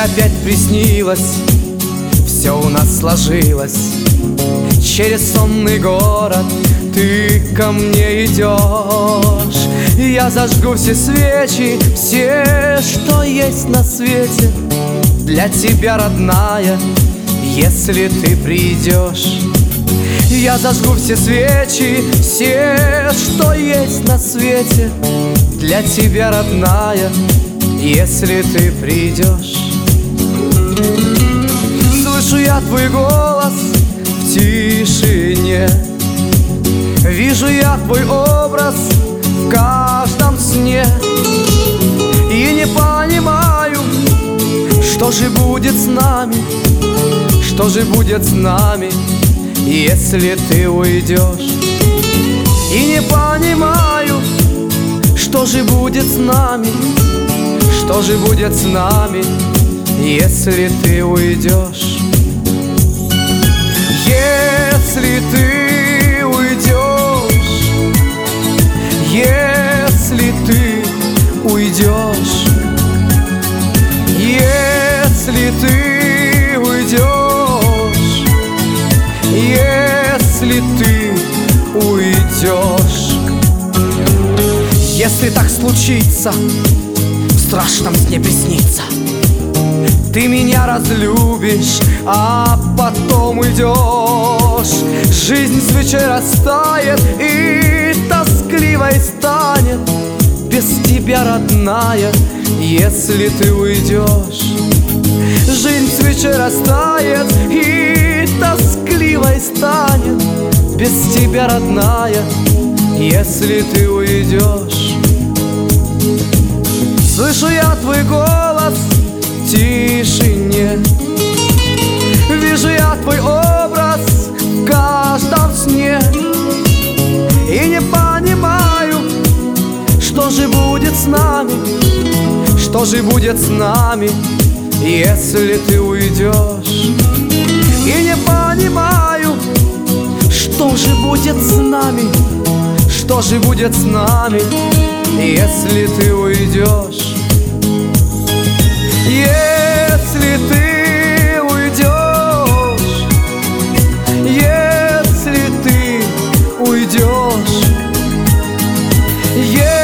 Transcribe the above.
опять приснилось, все у нас сложилось. Через сонный город ты ко мне идешь. Я зажгу все свечи, все, что есть на свете, для тебя, родная, если ты придешь. Я зажгу все свечи, все, что есть на свете, для тебя, родная, если ты придешь. Слышу я твой голос в тишине, вижу я твой образ в каждом сне. И не понимаю, что же будет с нами, что же будет с нами, если ты уйдешь. И не понимаю, что же будет с нами, что же будет с нами, если ты уйдешь. Если ты уйдешь, если ты уйдешь, если ты уйдешь, если ты уйдешь. Если так случится, в страшном сне приснится, ты меня разлюбишь, а потом уйдешь. Жизнь свечей растает и тоскливой станет без тебя, родная, если ты уйдешь. Жизнь свечей растает и тоскливой станет без тебя, родная, если ты уйдешь. Слышу я твой голос в тишине, вижу я твой образ в каждом сне. И не понимаю, что же будет с нами, что же будет с нами, если ты уйдешь. И не понимаю, что же будет с нами, что же будет с нами, если ты уйдешь. Если ты уйдешь, если ты уйдешь,